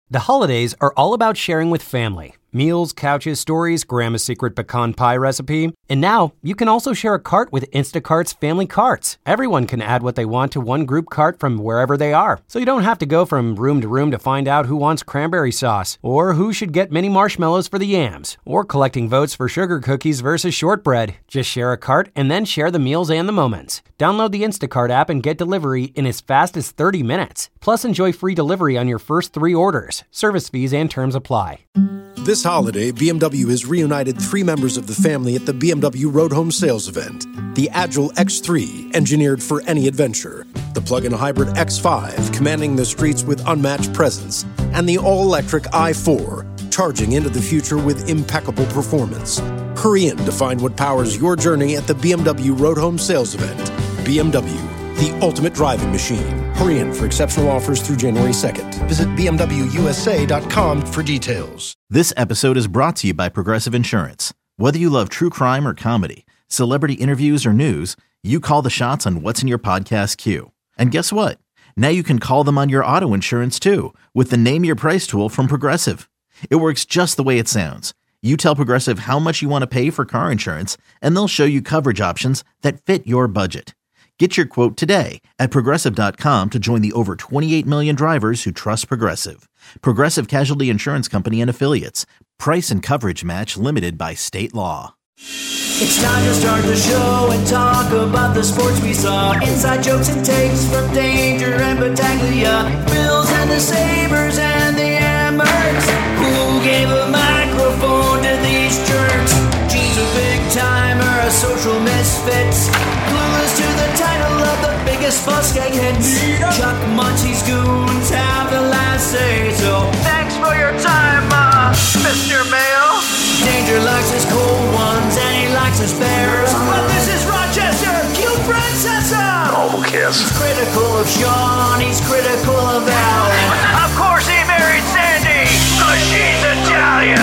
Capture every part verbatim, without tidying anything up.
The holidays are all about sharing with family. Meals, couches, stories, Grandma's secret pecan pie recipe. And now, you can also share a cart with Instacart's Family Carts. Everyone can add what they want to one group cart from wherever they are. So you don't have to go from room to room to find out who wants cranberry sauce, or who should get mini marshmallows for the yams, or collecting votes for sugar cookies versus shortbread. Just share a cart and then share the meals and the moments. Download the Instacart app and get delivery in as fast as thirty minutes. Plus, enjoy free delivery on your first three orders. Service fees and terms apply. This holiday, B M W has reunited three members of the family at the B M W Road Home Sales Event. The Agile X three, engineered for any adventure. The plug-in hybrid X five, commanding the streets with unmatched presence. And the all-electric i four, charging into the future with impeccable performance. Hurry in to find what powers your journey at the B M W Road Home Sales Event. B M W, the ultimate driving machine. Hurry in for exceptional offers through January second. Visit B M W U S A dot com for details. This episode is brought to you by Progressive Insurance. Whether you love true crime or comedy, celebrity interviews or news, you call the shots on what's in your podcast queue. And guess what? Now you can call them on your auto insurance too with the Name Your Price tool from Progressive. It works just the way it sounds. You tell Progressive how much you want to pay for car insurance, and they'll show you coverage options that fit your budget. Get your quote today at Progressive dot com to join the over twenty-eight million drivers who trust Progressive. Progressive Casualty Insurance Company and Affiliates. Price and coverage match limited by state law. It's time to start the show and talk about the sports we saw. Inside jokes and takes from Danger and Battaglia. Bills and the Sabres and the Amherst. Who gave a microphone to these jerks? Gene's a big timer, a social misfit. Clueless to the title of the biggest Muskeg hits. Chuck Munchie's goons have the last say. So thanks for your time, uh, Mister Mayo. Danger likes his cold ones and he likes his bears. But this is Rochester, cute Francesa. Oh, who cares? He's critical of Sean, he's critical of Alan. Of course he married Sandy, cause she's Italian.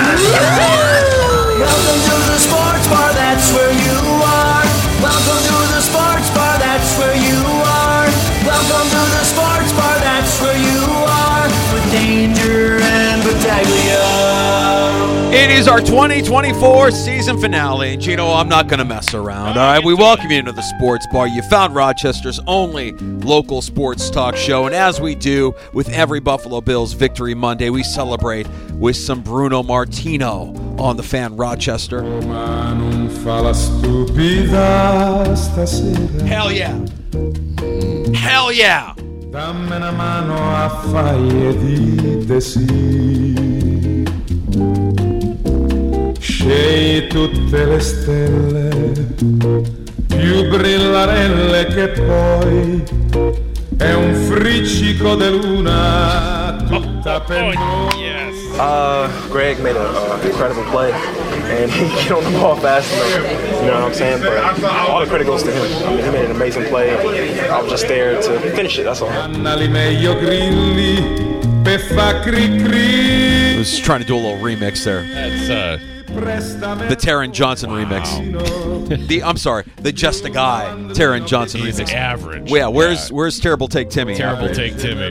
Welcome to the sports bar, that's where you are. Welcome to the sports bar, that's where you are. Welcome to the sports bar, that's where you are. With Danger and Battaglia. It is our twenty twenty-four season finale. And Gino, I'm not going to mess around. All right, we welcome you into the sports bar. You found Rochester's only local sports talk show. And as we do with every Buffalo Bills Victory Monday, we celebrate with some Bruno Martino on the Fan Rochester. Hell yeah. Hell yeah. Dammi una mano a faglie di desì. Scegli tutte le stelle più brillarelle che poi è un friccico di luna tutta per noi. Uh, Greg made an incredible play, and he get on the ball fast enough, you know what I'm saying? But all the credit goes to him. I mean, he made an amazing play. I was just there to finish it, that's all. I was trying to do a little remix there. That's, uh... the Taron Johnson remix. the I'm sorry, the Just a Guy Taron Johnson He's remix. Average. Yeah, where's yeah. where's Terrible Take Timmy? Terrible Take Timmy.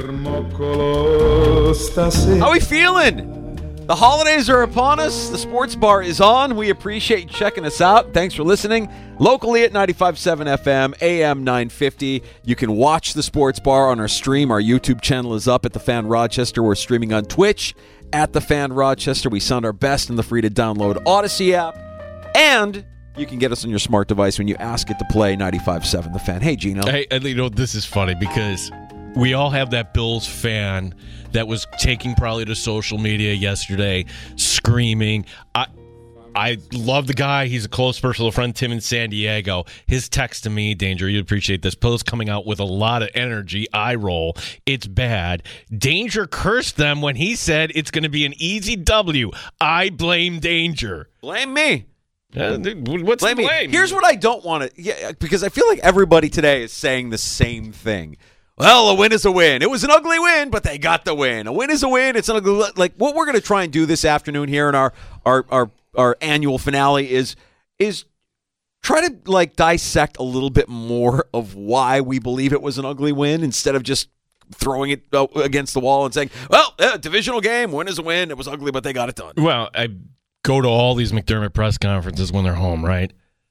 How we feeling? The holidays are upon us. The sports bar is on. We appreciate you checking us out. Thanks for listening. Locally at ninety-five point seven F M, A M nine fifty. You can watch the sports bar on our stream. Our YouTube channel is up at The Fan Rochester. We're streaming on Twitch at The Fan Rochester. We sound our best in the free-to-download Odyssey app. And you can get us on your smart device when you ask it to play ninety-five point seven The Fan. Hey, Gino. Hey, you know, this is funny because we all have that Bills fan that was taking probably to social media yesterday, screaming. I I love the guy. He's a close personal friend, Tim in San Diego. His text to me, Danger, you'd appreciate this. Post coming out with a lot of energy. Eye roll. It's bad. Danger cursed them when he said it's going to be an easy W. I blame Danger. Blame me. Uh, what's blame the blame? Me. Here's what I don't want to, yeah, because I feel like everybody today is saying the same thing. Well, a win is a win. It was an ugly win, but they got the win. A win is a win. It's an ugly. Like what we're going to try and do this afternoon here in our our our, our annual finale is is try to like dissect a little bit more of why we believe it was an ugly win instead of just throwing it uh, against the wall and saying, well, uh, divisional game, win is a win. It was ugly, but they got it done. Well, I go to all these McDermott press conferences when they're home, right?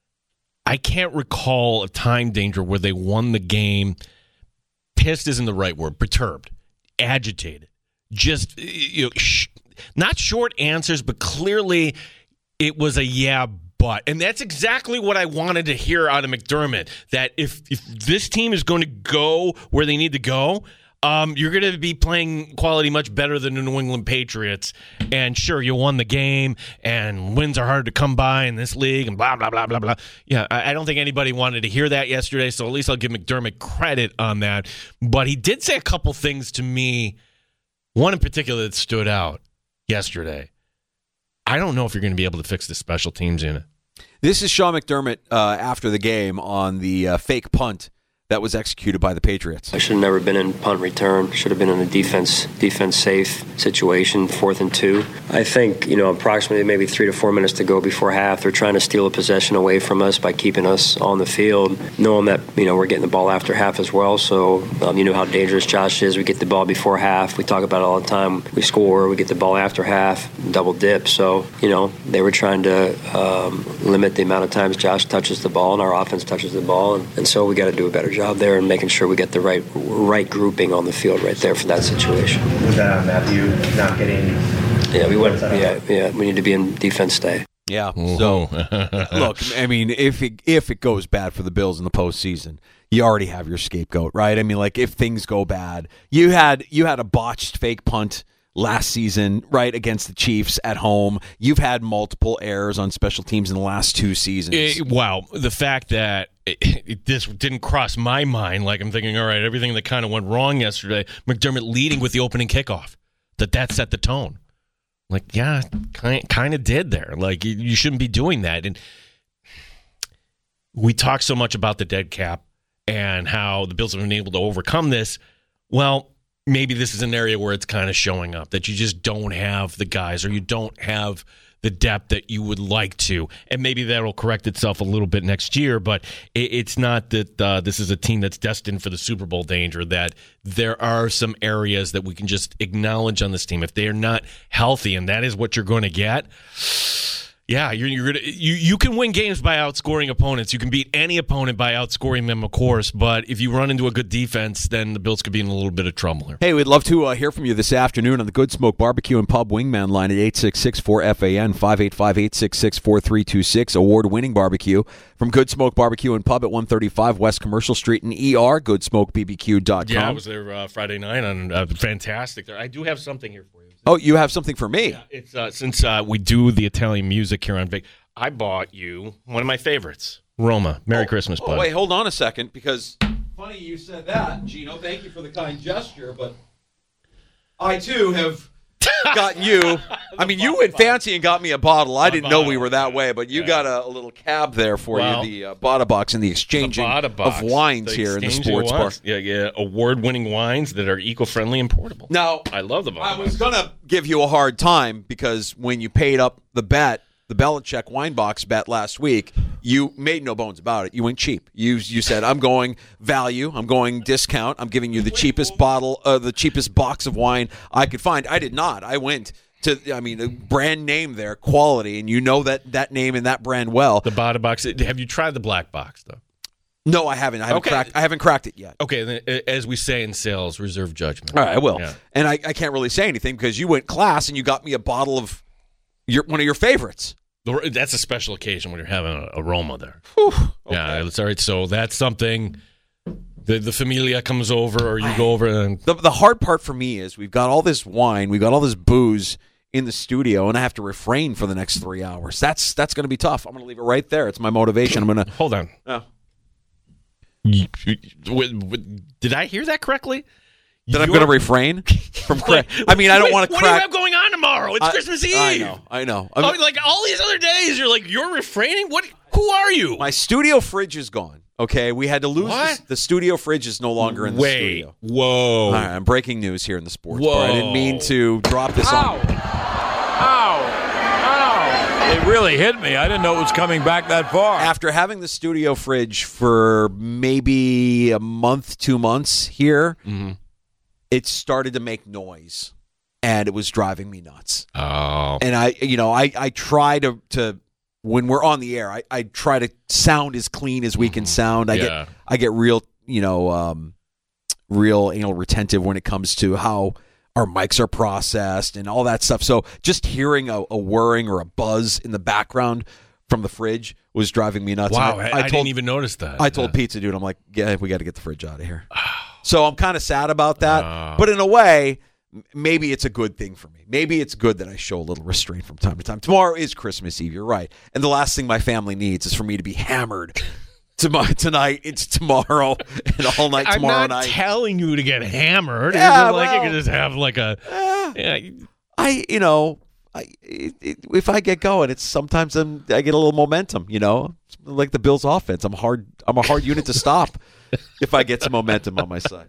I can't recall a time, Danger, where they won the game. Pissed isn't the right word. Perturbed. Agitated. Just, you know, sh- not short answers, but clearly it was a yeah, but. And that's exactly what I wanted to hear out of McDermott, that if, if this team is going to go where they need to go, Um, you're going to be playing quality much better than the New England Patriots. And sure, you won the game, and wins are hard to come by in this league, and blah, blah, blah, blah, blah. Yeah, I don't think anybody wanted to hear that yesterday, so at least I'll give McDermott credit on that. But he did say a couple things to me, one in particular that stood out yesterday. I don't know if you're going to be able to fix the special teams unit. This is Sean McDermott uh, after the game on the uh, fake punt that was executed by the Patriots. I should have never been in punt return. Should have been in a defense defense safe situation, fourth and two. I think, you know, approximately maybe three to four minutes to go before half, they're trying to steal a possession away from us by keeping us on the field, knowing that, you know, we're getting the ball after half as well. So, um, you know how dangerous Josh is. We get the ball before half. We talk about it all the time. We score, we get the ball after half, double dip. So, you know, they were trying to um, limit the amount of times Josh touches the ball and our offense touches the ball. And, and so we got to do a better job there and making sure we get the right right grouping on the field right there for that situation. Was that on Matthew not getting? Yeah, we went. Yeah, yeah, we need to be in defense stay. Yeah. So, look, I mean, if it, if it goes bad for the Bills in the postseason, you already have your scapegoat, right? I mean, like if things go bad, you had you had a botched fake punt last season, right, against the Chiefs at home. You've had multiple errors on special teams in the last two seasons. It, wow. The fact that it, it, this didn't cross my mind, like I'm thinking, all right, everything that kind of went wrong yesterday, McDermott leading with the opening kickoff, that that set the tone. Like, yeah, kind, kind of did there. Like, you, you shouldn't be doing that. And we talk so much about the dead cap and how the Bills have been able to overcome this. Well, maybe this is an area where it's kind of showing up, that you just don't have the guys or you don't have the depth that you would like to. And maybe that'll correct itself a little bit next year, but it, it's not that uh, this is a team that's destined for the Super Bowl danger, that there are some areas that we can just acknowledge on this team. If they are not healthy, and that is what you're going to get, yeah, you're, you're gonna you you can win games by outscoring opponents. You can beat any opponent by outscoring them, of course. But if you run into a good defense, then the Bills could be in a little bit of trouble here. Hey, we'd love to uh, hear from you this afternoon on the Good Smoke Barbecue and Pub Wingman line at eight six six four F A N, five eight five, eight six six, four three two six. Award-winning barbecue from Good Smoke Barbecue and Pub at one thirty-five West Commercial Street in E R, good smoke b b q dot com. Yeah, I was there uh, Friday night, and uh, fantastic. I do have something here for you. Oh, you have something for me? Yeah, it's uh, since uh, we do the Italian music here on Vic, I bought you one of my favorites, Roma. Merry oh, Christmas, bud. Oh, wait, hold on a second, because funny you said that, Gino. Thank you for the kind gesture, but I, too, have gotten you. I mean, you went fancy and got me a bottle. I didn't know we were that way, but you yeah. got a, a little cab there for well, you, the uh, Bada Box and the exchanging the of wines the here in the sports bar. Yeah, yeah, award-winning wines that are eco-friendly and portable. Now, I love them. I was going to give you a hard time because when you paid up the bet, the Belichick wine box bet last week, you made no bones about it. You went cheap. You you said, I'm going value. I'm going discount. I'm giving you the cheapest bottle, uh, the cheapest box of wine I could find. I did not. I went to, I mean, a brand name there, quality, and you know that, that name and that brand well. The Bada Box. Have you tried the black box, though? No, I haven't. I haven't, okay. cracked, I haven't cracked it yet. Okay, then, as we say in sales, reserve judgment. All right, I will. Yeah. And I, I can't really say anything because you went class and you got me a bottle of your one of your favorites. That's a special occasion when you're having an aroma there. Whew, okay. Yeah, it's all right. So that's something. The the familia comes over, or you I, go over and the the hard part for me is we've got all this wine, we've got all this booze in the studio, and I have to refrain for the next three hours. That's that's going to be tough. I'm going to leave it right there. It's my motivation. I'm going to hold on. Oh. You, you, did I hear that correctly? That I'm going to refrain from crack. I mean, I don't want to crack. What do you have going on tomorrow? It's I, Christmas Eve. I know. I know. I mean, oh, like all these other days, you're like, you're refraining? What? Who are you? My studio fridge is gone. Okay, we had to lose. The, the studio fridge is no longer in the Wait. studio. Whoa. All right, I'm breaking news here in the sports Whoa. bar. I didn't mean to drop this Ow. on. Ow. Ow. It really hit me. I didn't know it was coming back that far. After having the studio fridge for maybe a month, two months here, mm-hmm. it started to make noise, and it was driving me nuts. Oh. And I, you know, I, I try to, to when we're on the air, I, I try to sound as clean as we can sound. I Yeah. get I get real, you know, um, real anal retentive when it comes to how our mics are processed and all that stuff. So just hearing a, a whirring or a buzz in the background from the fridge was driving me nuts. Wow, I, I, I, I told, didn't even notice that. I told Yeah. Pizza Dude, I'm like, yeah, we got to get the fridge out of here. So I'm kind of sad about that. Oh. But in a way, m- maybe it's a good thing for me. Maybe it's good that I show a little restraint from time to time. Tomorrow is Christmas Eve, you're right. And the last thing my family needs is for me to be hammered tomorrow, tonight. It's tomorrow and all night I'm tomorrow not night. telling you to get hammered. Yeah, It's just like well, you can just have like a. eh, Yeah, I, you know, I, it, it, if I get going, it's sometimes I'm, I get a little momentum. You know, it's like the Bills' offense. I'm hard. I'm a hard unit to stop if I get some momentum on my side.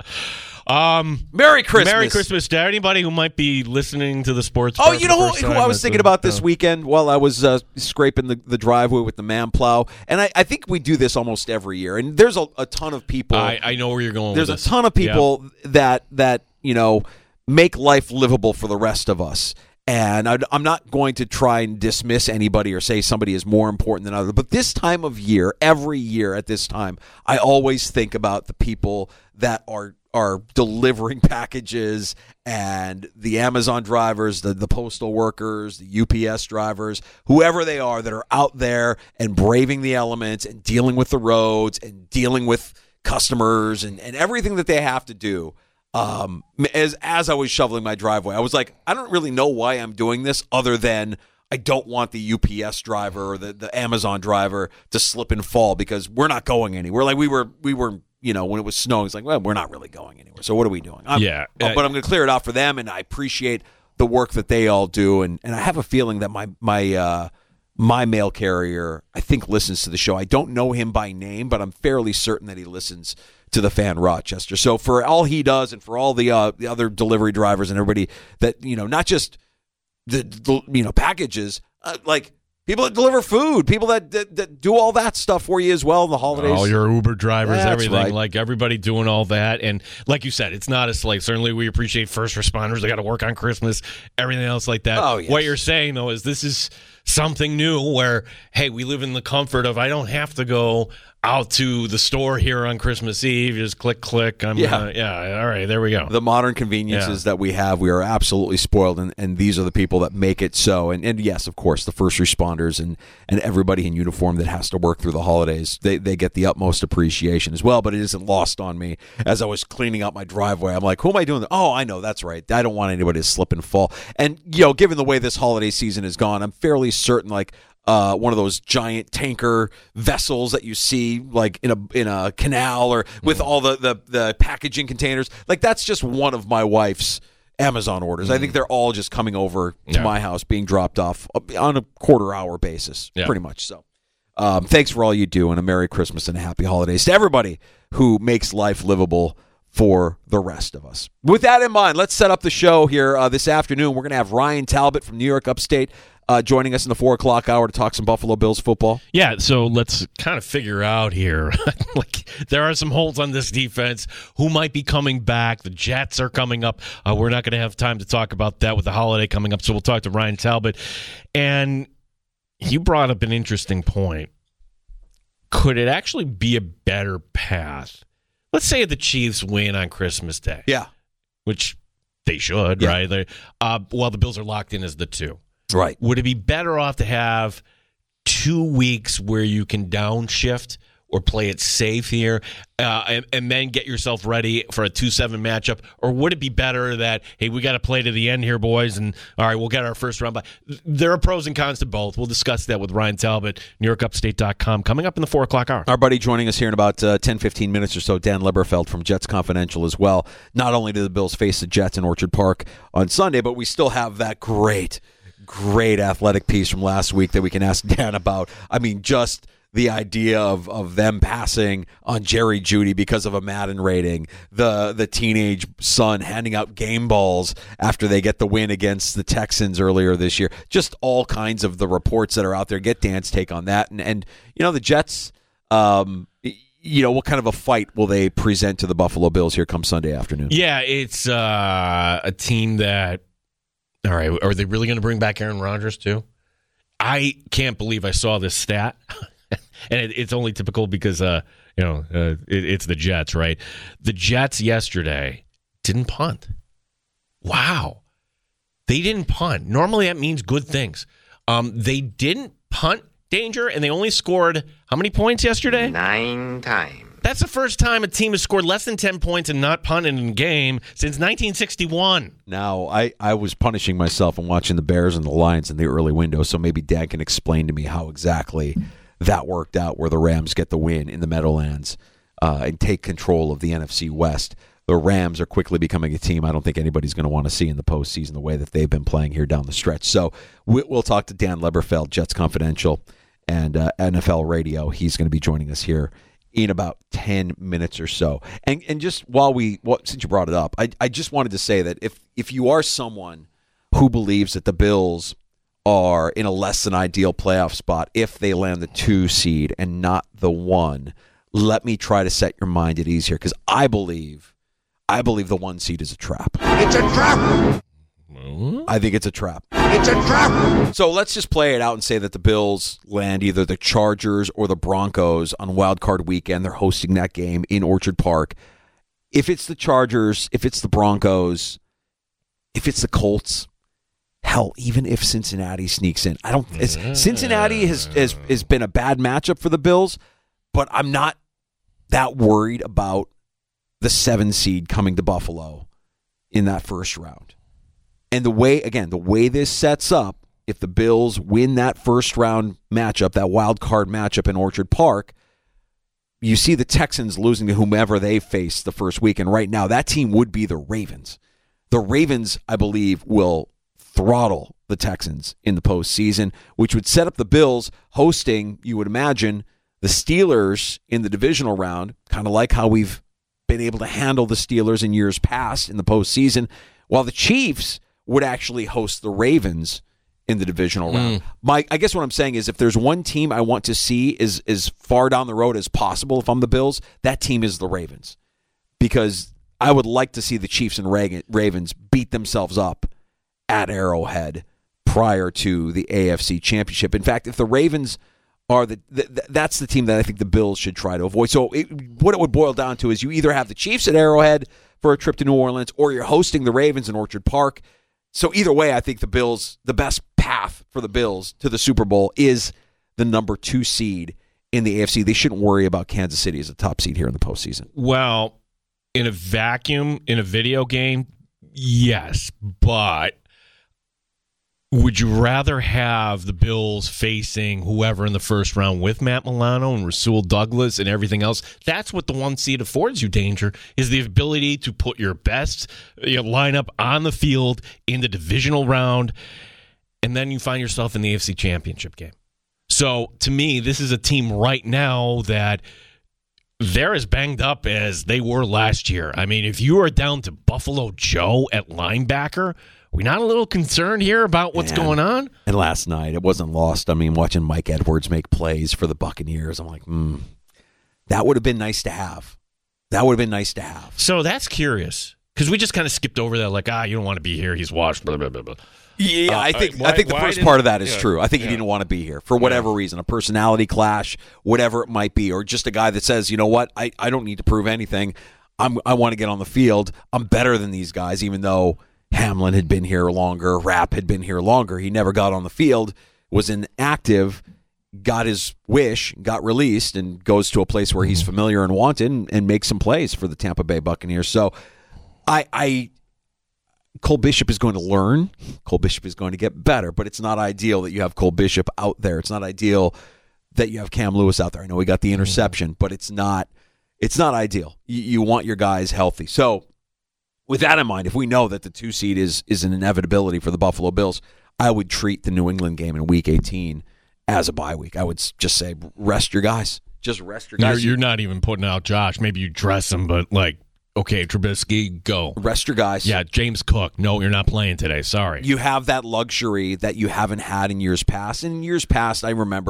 Um, Merry Christmas. Merry Christmas to anybody who might be listening to the sports. Oh, Bar you for know the who, first who time. I was That's thinking a- about this uh, weekend while I was uh, scraping the, the driveway with the man plow, and I, I think we do this almost every year. And there's a, a ton of people. I, I know where you're going. There's with a this. ton of people that that you know make life livable for the rest of us. And I, I'm not going to try and dismiss anybody or say somebody is more important than others. But this time of year, every year at this time, I always think about the people that are are delivering packages and the Amazon drivers, the, the postal workers, the U P S drivers, whoever they are that are out there and braving the elements and dealing with the roads and dealing with customers and, and everything that they have to do. Um, as as I was shoveling my driveway, I was like, I don't really know why I'm doing this other than I don't want the U P S driver or the, the Amazon driver to slip and fall because we're not going anywhere. Like we were, we were, you know, when it was snowing, it's like, well, we're not really going anywhere. So what are we doing? I'm, Yeah. uh, but I'm going to clear it out for them, and I appreciate the work that they all do. And, and I have a feeling that my my uh, my mail carrier, I think, listens to the show. I don't know him by name, but I'm fairly certain that he listens to the Fan Rochester. So for all he does and for all the uh, the other delivery drivers and everybody that, you know, not just the, the you know, packages, uh, like people that deliver food, people that, that that do all that stuff for you as well in the holidays. All your Uber drivers, That's everything, right. like everybody doing all that. And like you said, it's not a slate. Certainly we appreciate first responders. They got to work on Christmas, everything else like that. Oh, yes. What you're saying, though, is this is something new where, hey, we live in the comfort of I don't have to go out to the store here on Christmas Eve. Just click, click. I'm Yeah. gonna, yeah, all right, there we go. The modern conveniences that we have, we are absolutely spoiled, and, and these are the people that make it so. And, and yes, of course, the first responders and, and everybody in uniform that has to work through the holidays, they, they get the utmost appreciation as well, but it isn't lost on me. As I was cleaning out my driveway, I'm like, who am I doing? Oh, I know, that's right. I don't want anybody to slip and fall. And, you know, given the way this holiday season has gone, I'm fairly certain, like, Uh, one of those giant tanker vessels that you see like in a in a canal or with all the, the, the packaging containers. Like that's just one of my wife's Amazon orders. I think they're all just coming over to Yeah. my house, being dropped off on a quarter hour basis, Yeah. pretty much. So um, thanks for all you do, and a Merry Christmas and a Happy Holidays to everybody who makes life livable for the rest of us. With that in mind, let's set up the show here uh, this afternoon. We're going to have Ryan Talbot from New York Upstate Uh, joining us in the four o'clock hour to talk some Buffalo Bills football. Yeah, so let's kind of figure out here. Like, there are some holes on this defense. Who might be coming back? The Jets are coming up. Uh, we're not going to have time to talk about that with the holiday coming up, so we'll talk to Ryan Talbot. And you brought up an interesting point. Could it actually be a better path? Let's say the Chiefs win on Christmas Day. Yeah. Which they should, Yeah. right? They, uh, while the Bills are locked in as the two. Right. Would it be better off to have two weeks where you can downshift or play it safe here uh, and, and then get yourself ready for a two seven matchup? Or would it be better that, hey, we got to play to the end here, boys, and all right, we'll get our first round by? There are pros and cons to both. We'll discuss that with Ryan Talbot, New York Upstate dot com, coming up in the four o'clock hour. Our buddy joining us here in about uh, ten, fifteen minutes or so, Dan Leberfeld from Jets Confidential as well. Not only do the Bills face the Jets in Orchard Park on Sunday, but we still have that great Great athletic piece from last week that we can ask Dan about. I mean, just the idea of, of them passing on Jerry Jeudy because of a Madden rating, the the teenage son handing out game balls after they get the win against the Texans earlier this year. Just all kinds of the reports that are out there. Get Dan's take on that. And, and you know, the Jets, um, you know, what kind of a fight will they present to the Buffalo Bills here come Sunday afternoon? Yeah, it's uh, a team that, all right, are they really going to bring back Aaron Rodgers too? I can't believe I saw this stat. And it, it's only typical because, uh, you know, uh, it, it's the Jets, right? The Jets yesterday didn't punt. Wow. They didn't punt. Normally that means good things. Um, they didn't punt, Danger, and they only scored how many points yesterday? Nine times. That's the first time a team has scored less than ten points and not punted in a game since nineteen sixty-one. Now, I, I was punishing myself and watching the Bears and the Lions in the early window, so maybe Dan can explain to me how exactly that worked out where the Rams get the win in the Meadowlands uh, and take control of the N F C West. The Rams are quickly becoming a team I don't think anybody's going to want to see in the postseason the way that they've been playing here down the stretch. So we'll talk to Dan Leberfeld, Jets Confidential, and uh, N F L Radio. He's going to be joining us here in about ten minutes or so. And and just while we, well, since you brought it up, I, I just wanted to say that if, if you are someone who believes that the Bills are in a less than ideal playoff spot if they land the two seed and not the one, let me try to set your mind at ease here, because I believe I believe the one seed is a trap. It's a trap. I think it's a trap. It's a trap. So let's just play it out and say that the Bills land either the Chargers or the Broncos on Wild Card Weekend. They're hosting that game in Orchard Park. If it's the Chargers, if it's the Broncos, if it's the Colts, hell, even if Cincinnati sneaks in, I don't. It's, Cincinnati has, has has been a bad matchup for the Bills, but I'm not that worried about the seven seed coming to Buffalo in that first round. And the way, again, the way this sets up, if the Bills win that first round matchup, that wild card matchup in Orchard Park, you see the Texans losing to whomever they face the first week. And right now, that team would be the Ravens. The Ravens, I believe, will throttle the Texans in the postseason, which would set up the Bills hosting, you would imagine, the Steelers in the divisional round, kind of like how we've been able to handle the Steelers in years past in the postseason, while the Chiefs would actually host the Ravens in the divisional round. Mm. My, I guess what I'm saying is if there's one team I want to see is as far down the road as possible if I'm the Bills, that team is the Ravens. Because I would like to see the Chiefs and Ravens beat themselves up at Arrowhead prior to the A F C Championship. In fact, if the Ravens are the, the that's the team that I think the Bills should try to avoid. So it, what it would boil down to is you either have the Chiefs at Arrowhead for a trip to New Orleans, or you're hosting the Ravens in Orchard Park. So either way, I think the Bills, the best path for the Bills to the Super Bowl is the number two seed in the A F C. They shouldn't worry about Kansas City as a top seed here in the postseason. Well, in a vacuum, in a video game, yes, but would you rather have the Bills facing whoever in the first round with Matt Milano and Rasul Douglas and everything else? That's what the one seed affords you, Danger, is the ability to put your best you know, lineup on the field in the divisional round, and then you find yourself in the A F C Championship game. So, to me, this is a team right now that they're as banged up as they were last year. I mean, if you are down to Buffalo Joe at linebacker, we not a little concerned here about what's Man. going on? And last night, it wasn't lost. I mean, watching Mike Edwards make plays for the Buccaneers, I'm like, hmm, that would have been nice to have. That would have been nice to have. So that's curious, because we just kind of skipped over that, like, ah, you don't want to be here. He's washed, blah, blah, blah, blah. Yeah, uh, I think why, I think the first part of that is yeah, true. I think yeah. he didn't want to be here for whatever yeah. reason, a personality clash, whatever it might be, or just a guy that says, you know what, I, I don't need to prove anything. I'm I want to get on the field. I'm better than these guys, even though Hamlin had been here longer, Rapp had been here longer. He never got on the field, was inactive, got his wish, got released, and goes to a place where he's familiar and wanted and, and makes some plays for the Tampa Bay Buccaneers. So I, I Cole Bishop is going to learn. Cole Bishop is going to get better, but it's not ideal that you have Cole Bishop out there. It's not ideal that you have Cam Lewis out there. I know he got the interception, but it's not it's not ideal. You, you want your guys healthy. So with that in mind, if we know that the two seed is is an inevitability for the Buffalo Bills, I would treat the New England game in Week eighteen as a bye week. I would just say rest your guys. Just rest your guys. You're, you're not even putting out Josh. Maybe you dress him, but like, okay, Trubisky, go. Rest your guys. Yeah, James Cook. No, you're not playing today. Sorry. You have that luxury that you haven't had in years past. And in years past, I remember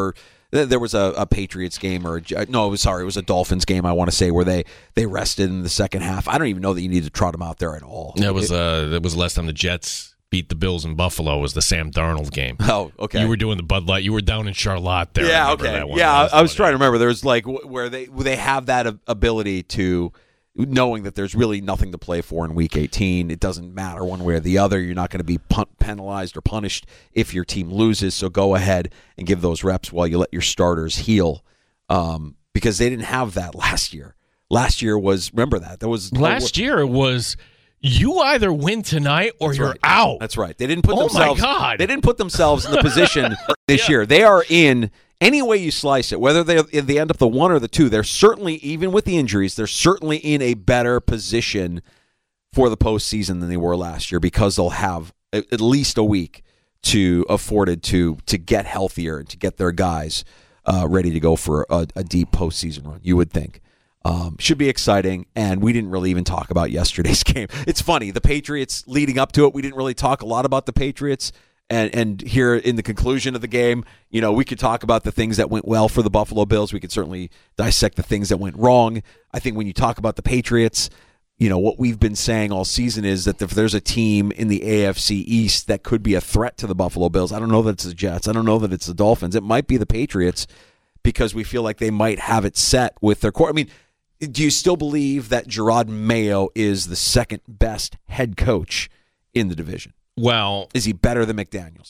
There was a, a Patriots game, or a, no, it was sorry, it was a Dolphins game. I want to say where they, they rested in the second half. I don't even know that you need to trot them out there at all. That was uh, that was the last time the Jets beat the Bills in Buffalo. Was the Sam Darnold game? Oh, okay. You were doing the Bud Light. You were down in Charlotte there. Yeah, I okay. that one. Yeah, that was I was funny. trying to remember. There's like where they where they have that ability to. Knowing that there's really nothing to play for in Week eighteen, it doesn't matter one way or the other. You're not going to be pun- penalized or punished if your team loses. So go ahead and give those reps while you let your starters heal, um, because they didn't have that last year. Last year was remember that that was last year it was you either win tonight or That's you're right. out. That's right. They didn't put oh themselves. my God. They didn't put themselves in the position this Yeah. year. They are in. Any way you slice it, whether they they end up the one or the two, they're certainly, even with the injuries, they're certainly in a better position for the postseason than they were last year because they'll have at least a week to afforded to to get healthier and to get their guys uh, ready to go for a, a deep postseason run. You would think. Um, should be exciting, and we didn't really even talk about yesterday's game. It's funny, the Patriots leading up to it, we didn't really talk a lot about the Patriots. And and here in the conclusion of the game, you know, we could talk about the things that went well for the Buffalo Bills. We could certainly dissect the things that went wrong. I think when you talk about the Patriots, you know, what we've been saying all season is that if there's a team in the A F C East that could be a threat to the Buffalo Bills, I don't know that it's the Jets. I don't know that it's the Dolphins. It might be the Patriots because we feel like they might have it set with their core. I mean, do you still believe that Gerard Mayo is the second best head coach in the division? Well, is he better than McDaniels?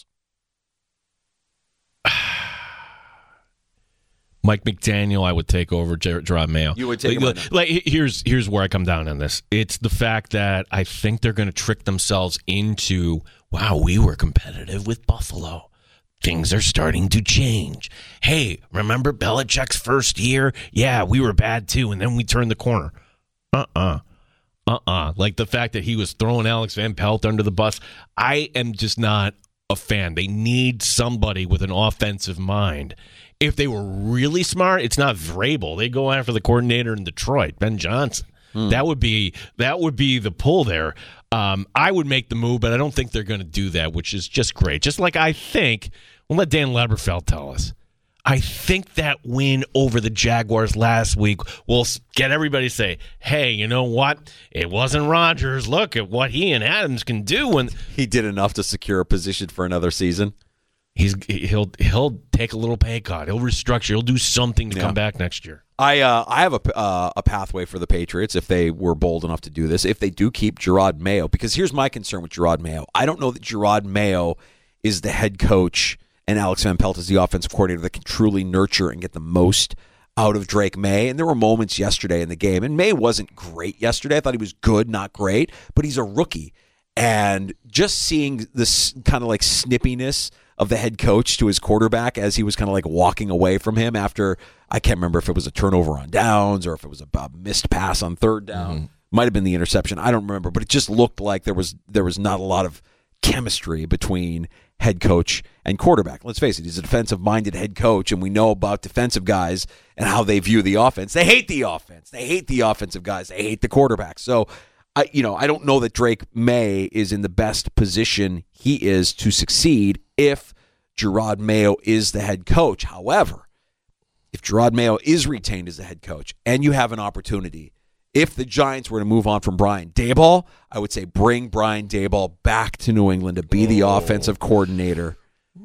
Mike McDaniel, I would take over Ger- Gerard Mayo. You would take like, him like, like here's here's where I come down on this. It's the fact that I think they're going to trick themselves into, wow, we were competitive with Buffalo. Things are starting to change. Hey, remember Belichick's first year? Yeah, we were bad too, and then we turned the corner. Uh-uh. Uh-uh. Like the fact that he was throwing Alex Van Pelt under the bus, I am just not a fan. They need somebody with an offensive mind. If they were really smart, it's not Vrabel. They go after the coordinator in Detroit, Ben Johnson. Hmm. That would be that would be the pull there. Um, I would make the move, but I don't think they're going to do that, which is just great. Just like I think, we'll let Dan Leberfeld tell us. I think that win over the Jaguars last week will get everybody to say, hey, you know what? It wasn't Rodgers. Look at what he and Adams can do. When he did enough to secure a position for another season. He's he'll he'll take a little pay cut. He'll restructure. He'll do something to yeah. come back next year. I uh, I have a uh, a pathway for the Patriots if they were bold enough to do this. If they do keep Gerard Mayo, because here's my concern with Gerard Mayo. I don't know that Gerard Mayo is the head coach and Alex Van Pelt is the offensive coordinator that can truly nurture and get the most out of Drake May. And there were moments yesterday in the game, and May wasn't great yesterday. I thought he was good, not great, but he's a rookie. And just seeing this kind of like snippiness of the head coach to his quarterback as he was kind of like walking away from him after, I can't remember if it was a turnover on downs or if it was a missed pass on third down. Mm-hmm. Might have been the interception. I don't remember, but it just looked like there was there was not a lot of chemistry between head coach and quarterback. Let's face it, he's a defensive-minded head coach, and we know about defensive guys and how they view the offense. They hate the offense. They hate the offensive guys. They hate the quarterback. So, I, you know, I don't know that Drake May is in the best position he is to succeed if Gerard Mayo is the head coach. However, if Gerard Mayo is retained as the head coach and you have an opportunity, if the Giants were to move on from Brian Daboll, I would say bring Brian Daboll back to New England to be the oh. offensive coordinator.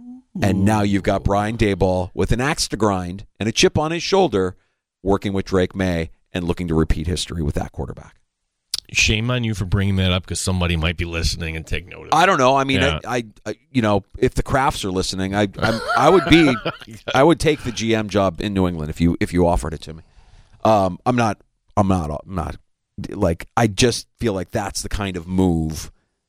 And now you've got Brian Daboll with an axe to grind and a chip on his shoulder working with Drake May and looking to repeat history with that quarterback. Shame on you for bringing that up because somebody might be listening and take note of it. I don't know. I mean, yeah. I, I, I, you know, if the Crafts are listening, I, I'm, I would be, I would take the G M job in New England if you, if you offered it to me. Um, I'm not, I'm not, I'm not like, I just feel like that's the kind of move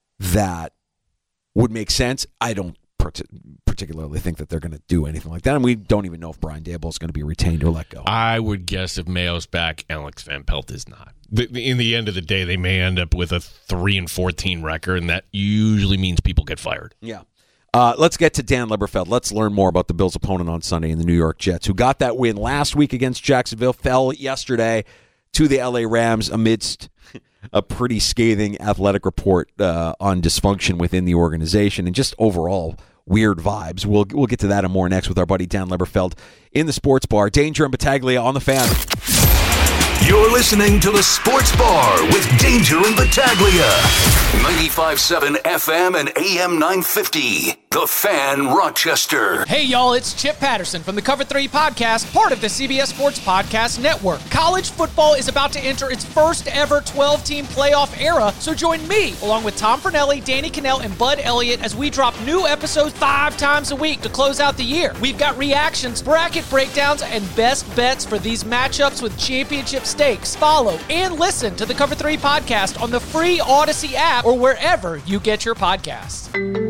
that would make sense. I don't particularly think that they're going to do anything like that, and we don't even know if Brian Daboll is going to be retained or let go. I would guess if Mayo's back, Alex Van Pelt is not. In the end of the day, they may end up with a three and fourteen record, and that usually means people get fired. Yeah. Uh, let's get to Dan Leberfeld. Let's learn more about the Bills' opponent on Sunday in the New York Jets, who got that win last week against Jacksonville, fell yesterday to the L A Rams amidst a pretty scathing athletic report uh, on dysfunction within the organization and just overall weird vibes. We'll we'll get to that and more next with our buddy Dan Leberfeld in the Sports Bar. Danger and Battaglia on the Fan. You're listening to the Sports Bar with Danger and Battaglia. ninety-five point seven F M and A M nine fifty. The Fan, Rochester. Hey, y'all, it's Chip Patterson from the Cover three Podcast, part of the C B S Sports Podcast Network. College football is about to enter its first ever twelve-team playoff era, so join me, along with Tom Fornelli, Danny Cannell, and Bud Elliott, as we drop new episodes five times a week to close out the year. We've got reactions, bracket breakdowns, and best bets for these matchups with championship stakes. Follow and listen to the Cover three Podcast on the free Odyssey app or wherever you get your podcasts.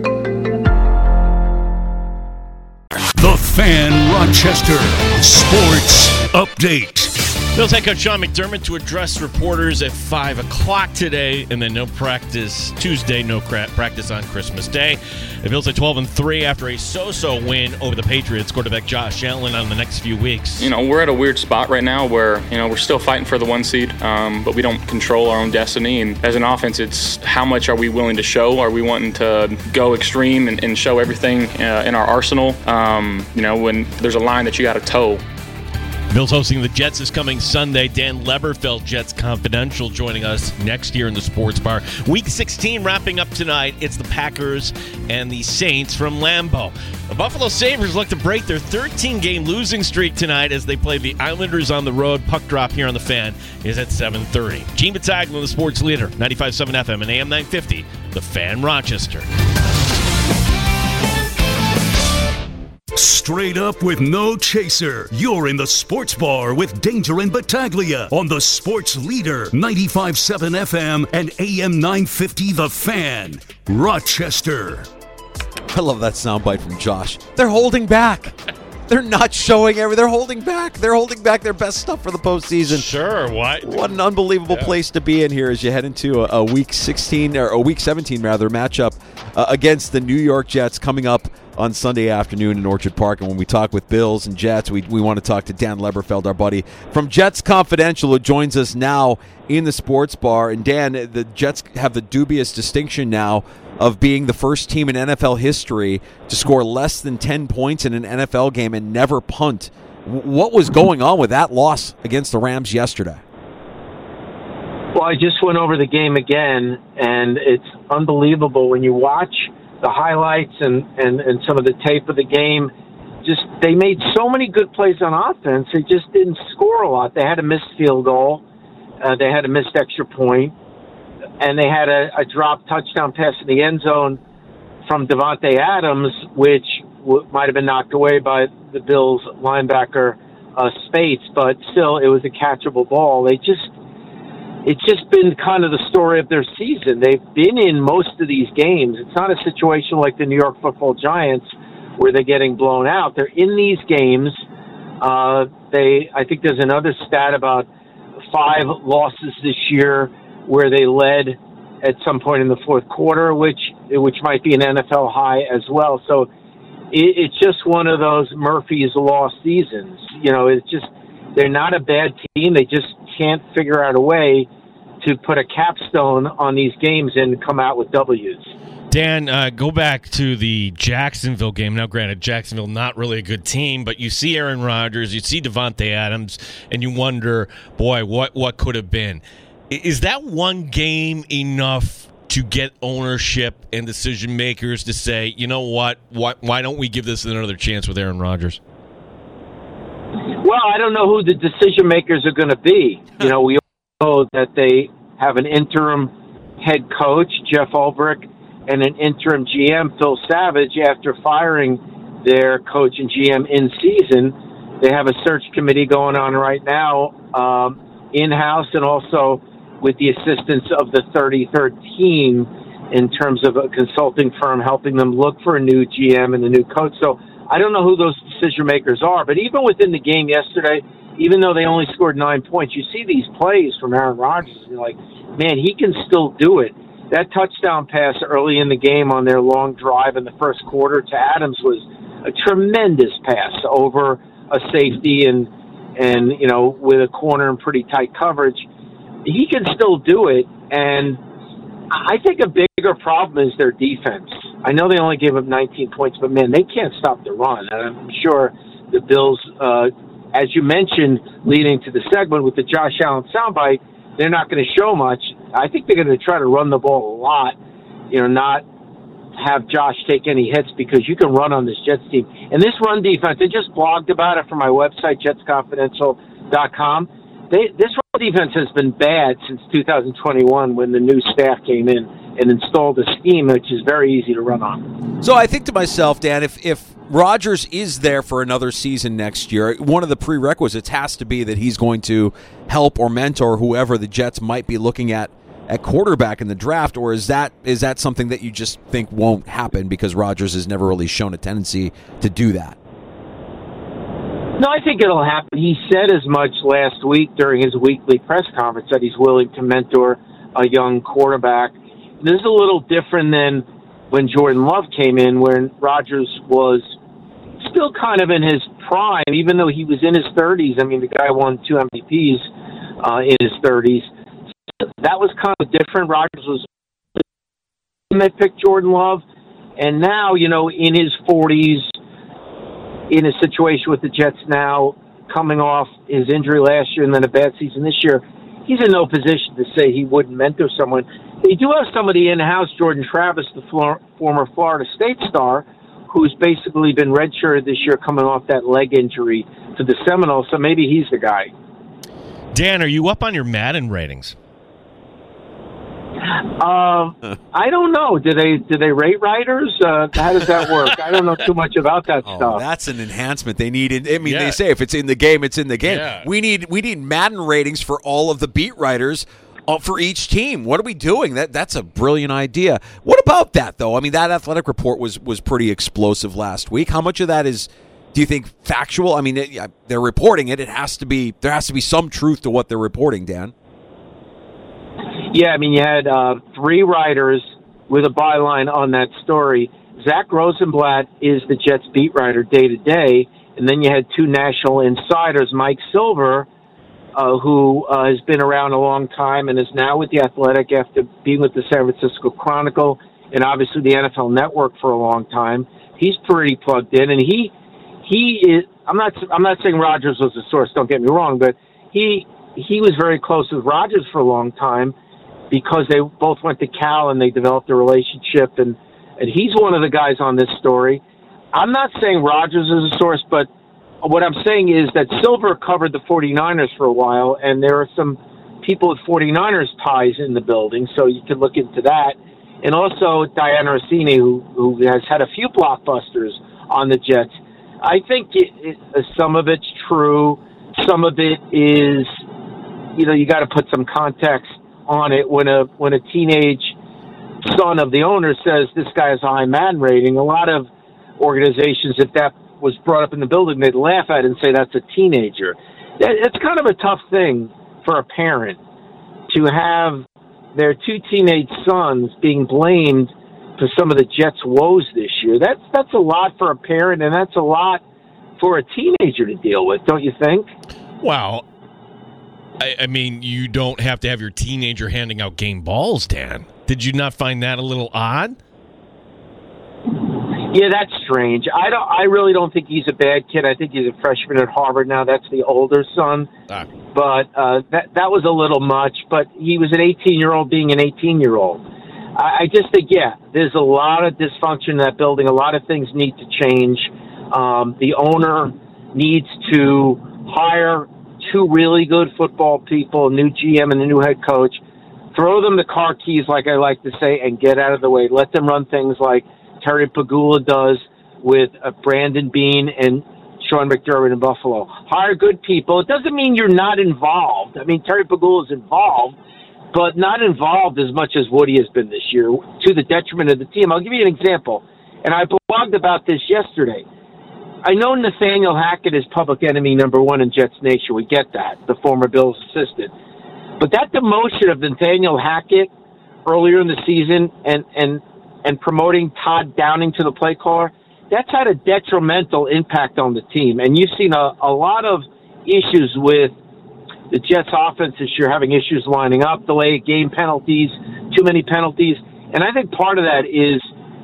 The Fan, Rochester Sports Update. Bills head coach Sean McDermott to address reporters at five o'clock today, and then no practice Tuesday, no cra- practice on Christmas Day. The Bills are twelve and three after a so-so win over the Patriots. Quarterback Josh Allen on the next few weeks. You know, we're at a weird spot right now where, you know, we're still fighting for the one seed, um, but we don't control our own destiny. And as an offense, it's how much are we willing to show? Are we wanting to go extreme and, and show everything uh, in our arsenal? Um, you know, when there's a line that you got to toe. Bills hosting the Jets is coming Sunday. Dan Leberfeld, Jets Confidential, joining us next year in the Sports Bar. Week sixteen wrapping up tonight. It's the Packers and the Saints from Lambeau. The Buffalo Sabres look to break their thirteen-game losing streak tonight as they play the Islanders on the road. Puck drop here on the Fan is at seven thirty. Gene Battaglia, the sports leader, ninety-five point seven F M and A M nine fifty, The Fan, Rochester. Straight up with no chaser. You're in the Sports Bar with Danger and Battaglia on the sports leader, ninety-five point seven F M and A M nine fifty, The Fan, Rochester. I love that soundbite from Josh. They're holding back. They're not showing every. They're holding back. They're holding back their best stuff for the postseason. Sure. What? What an unbelievable yeah. place to be in here as you head into a, a week sixteen or a week seventeen rather matchup uh, against the New York Jets coming up on Sunday afternoon in Orchard Park. And when we talk with Bills and Jets, we we want to talk to Dan Leberfeld, our buddy from Jets Confidential, who joins us now in the Sports Bar. And Dan, the Jets have the dubious distinction now of being the first team in N F L history to score less than ten points in an N F L game and never punt. What was going on with that loss against the Rams yesterday? Well, I just went over the game again, and it's unbelievable when you watch the highlights and, and, and some of the tape of the game. Just they made so many good plays on offense. They just didn't score a lot. They had a missed field goal. Uh, they had a missed extra point. And they had a, a drop touchdown pass in the end zone from Davante Adams, which w- might have been knocked away by the Bills linebacker uh, Spates, but still it was a catchable ball. They just, it's just been kind of the story of their season. They've been in most of these games. It's not a situation like the New York Football Giants where they're getting blown out. They're in these games. Uh, they, I think there's another stat about five losses this year where they led at some point in the fourth quarter, which which might be an N F L high as well. So it, it's just one of those Murphy's Law seasons. You know, it's just they're not a bad team. They just can't figure out a way to put a capstone on these games and come out with W's. Dan, uh, go back to the Jacksonville game. Now, granted, Jacksonville not really a good team, but you see Aaron Rodgers, you see Davante Adams, and you wonder, boy, what what could have been? Is that one game enough to get ownership and decision makers to say, you know what, why, why don't we give this another chance with Aaron Rodgers? Well, I don't know who the decision makers are going to be. You know, we know that they have an interim head coach, Jeff Ulbrich, and an interim G M, Phil Savage, after firing their coach and G M in season. They have a search committee going on right now, um, in-house and also with the assistance of the thirty-third team in terms of a consulting firm helping them look for a new G M and a new coach. So I don't know who those decision makers are, but even within the game yesterday, even though they only scored nine points, you see these plays from Aaron Rodgers and you're like, man, he can still do it. That touchdown pass early in the game on their long drive in the first quarter to Adams was a tremendous pass over a safety and, and you know, with a corner and pretty tight coverage. He can still do it, and I think a bigger problem is their defense. I know they only gave up nineteen points, but, man, they can't stop the run. And I'm sure the Bills, uh, as you mentioned, leading to the segment with the Josh Allen soundbite, they're not going to show much. I think they're going to try to run the ball a lot, you know, not have Josh take any hits because you can run on this Jets team. And this run defense, I just blogged about it from my website, jets confidential dot com. They, this run defense has been bad since two thousand twenty-one when the new staff came in and installed a scheme which is very easy to run on. So I think to myself, Dan, if if Rodgers is there for another season next year, one of the prerequisites has to be that he's going to help or mentor whoever the Jets might be looking at at quarterback in the draft, or is that is that something that you just think won't happen because Rodgers has never really shown a tendency to do that? No, I think it'll happen. He said as much last week during his weekly press conference that he's willing to mentor a young quarterback. This is a little different than when Jordan Love came in, when Rodgers was still kind of in his prime, even though he was in his thirties. I mean, the guy won two M V Ps uh, in his thirties. That was kind of different. Rodgers was they picked Jordan Love, and now, you know, in his forties, in a situation with the Jets now, coming off his injury last year and then a bad season this year, he's in no position to say he wouldn't mentor someone. They do have somebody in-house, Jordan Travis, the floor, former Florida State star, who's basically been redshirted this year coming off that leg injury to the Seminoles, so maybe he's the guy. Dan, are you up on your Madden ratings? Um, I don't know. Do they do they rate writers? Uh, how does that work? I don't know too much about that oh, stuff. That's an enhancement they need. In, I mean, Yeah. they say if it's in the game, it's in the game. Yeah. We need we need Madden ratings for all of the beat writers uh, for each team. What are we doing? That that's a brilliant idea. What about that though? I mean, that athletic report was was pretty explosive last week. How much of that is, do you think, factual? I mean, it, yeah, they're reporting it. It has to be there has to be some truth to what they're reporting, Dan. Yeah, I mean, you had uh, three writers with a byline on that story. Zach Rosenblatt is the Jets beat writer day to day, and then you had two national insiders, Mike Silver, uh, who uh, has been around a long time and is now with the Athletic after being with the San Francisco Chronicle and obviously the N F L Network for a long time. He's pretty plugged in, and he he is. I'm not I'm not saying Rodgers was the source. Don't get me wrong, but he he was very close with Rodgers for a long time, because they both went to Cal and they developed a relationship, and, and he's one of the guys on this story. I'm not saying Rodgers is a source, but what I'm saying is that Silver covered the 49ers for a while, and there are some people with 49ers ties in the building, so you could look into that. And also Diana Rossini, who, who has had a few blockbusters on the Jets. I think it, it, some of it's true. Some of it is, you know, you got to put some context on it. When a when a teenage son of the owner says this guy has a high Madden rating, a lot of organizations, if that was brought up in the building, they'd laugh at it and say that's a teenager. It's kind of a tough thing for a parent to have their two teenage sons being blamed for some of the Jets' woes this year. That's that's a lot for a parent, and that's a lot for a teenager to deal with, don't you think? Wow. I, I mean, you don't have to have your teenager handing out game balls, Dan. Did you not find that a little odd? Yeah, that's strange. I don't. I really don't think he's a bad kid. I think he's a freshman at Harvard now. That's the older son. Ah. But uh, that that was a little much. But he was an eighteen-year-old being an eighteen-year-old. I, I just think, yeah, there's a lot of dysfunction in that building. A lot of things need to change. Um, the owner needs to hire two really good football people, a new G M and a new head coach. Throw them the car keys, like I like to say, and get out of the way. Let them run things like Terry Pagula does with uh, Brandon Beane and Sean McDermott in Buffalo. Hire good people. It doesn't mean you're not involved. I mean, Terry Pagula is involved, but not involved as much as Woody has been this year, to the detriment of the team. I'll give you an example, and I blogged about this yesterday. I know Nathaniel Hackett is public enemy number one in Jets Nation. We get that, the former Bills assistant. But that demotion of Nathaniel Hackett earlier in the season and, and, and promoting Todd Downing to the play caller, that's had a detrimental impact on the team. And you've seen a, a lot of issues with the Jets offense this year, having issues lining up, delay game penalties, too many penalties. And I think part of that is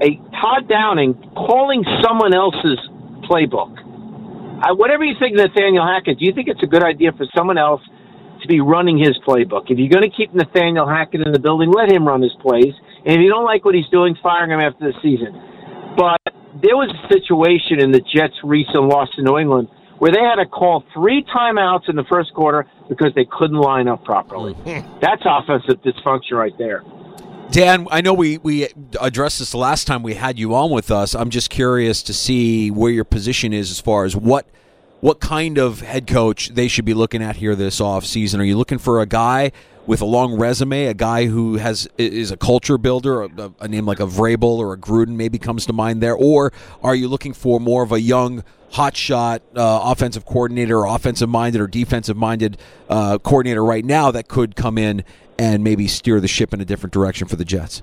a Todd Downing calling someone else's playbook. I, whatever you think of Nathaniel Hackett, do you think it's a good idea for someone else to be running his playbook? If you're going to keep Nathaniel Hackett in the building, let him run his plays. And if you don't like what he's doing, firing him after the season. But there was a situation in the Jets' recent loss to New England where they had to call three timeouts in the first quarter because they couldn't line up properly. That's offensive dysfunction right there. Dan, I know we, we addressed this the last time we had you on with us. I'm just curious to see where your position is as far as what what kind of head coach they should be looking at here this offseason. Are you looking for a guy with a long resume, a guy who has is a culture builder, a, a name like a Vrabel or a Gruden maybe comes to mind there, or are you looking for more of a young, hotshot uh, offensive coordinator or offensive-minded or defensive-minded uh, coordinator right now that could come in and maybe steer the ship in a different direction for the Jets?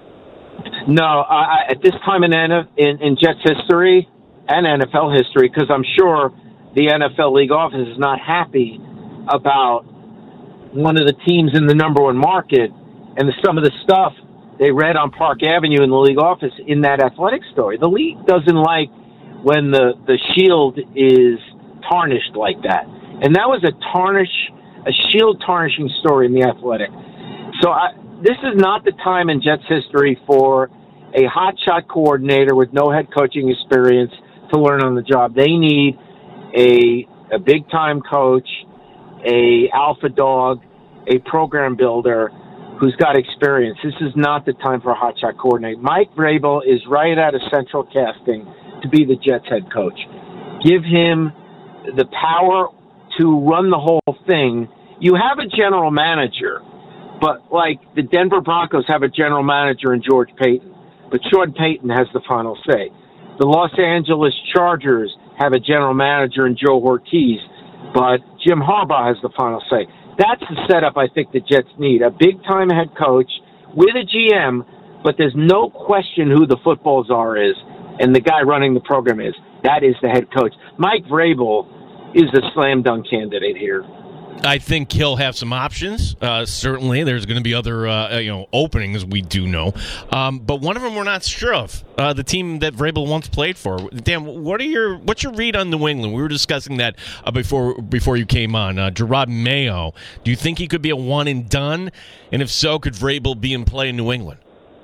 No, I, at this time in, in, in Jets history and N F L history, because I'm sure the N F L league office is not happy about one of the teams in the number one market and the, some of the stuff they read on Park Avenue in the league office in that athletic story. The league doesn't like when the, the shield is tarnished like that. And that was a tarnish, a shield tarnishing story in the Athletic. So I, this is not the time in Jets history for a hotshot coordinator with no head coaching experience to learn on the job. They need a a big time coach, a alpha dog, a program builder who's got experience. This is not the time for a hotshot coordinator. Mike Vrabel is right out of central casting to be the Jets head coach. Give him the power to run the whole thing. You have a general manager, but like the Denver Broncos have a general manager in George Payton, but Sean Payton has the final say. The Los Angeles Chargers have a general manager in Joe Ortiz, but Jim Harbaugh has the final say. That's the setup I think the Jets need. A big-time head coach with a G M, but there's no question who the football czar is, and the guy running the program is. That is the head coach. Mike Vrabel is a slam-dunk candidate here. I think he'll have some options. Uh, certainly, there's going to be other uh, you know openings. We do know, um, but one of them we're not sure of. Uh, the team that Vrabel once played for. Dan, what are your what's your read on New England? We were discussing that uh, before before you came on. Uh, Jerod Mayo. Do you think he could be a one and done? And if so, could Vrabel be in play in New England?